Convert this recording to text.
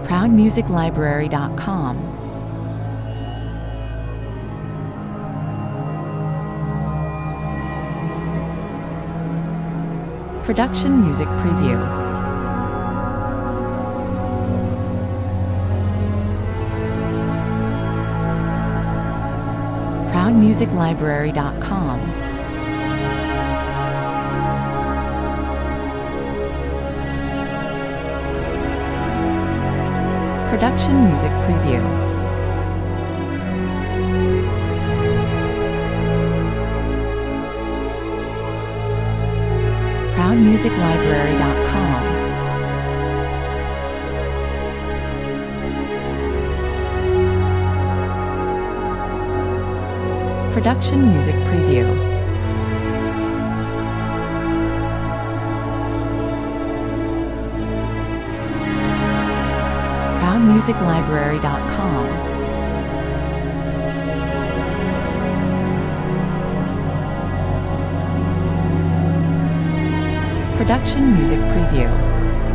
ProudMusicLibrary.com. Production Music Preview. ProudMusicLibrary.com. Production Music Preview. ProudMusicLibrary.com. Production Music Preview. ProudMusicLibrary.com. Production Music Preview.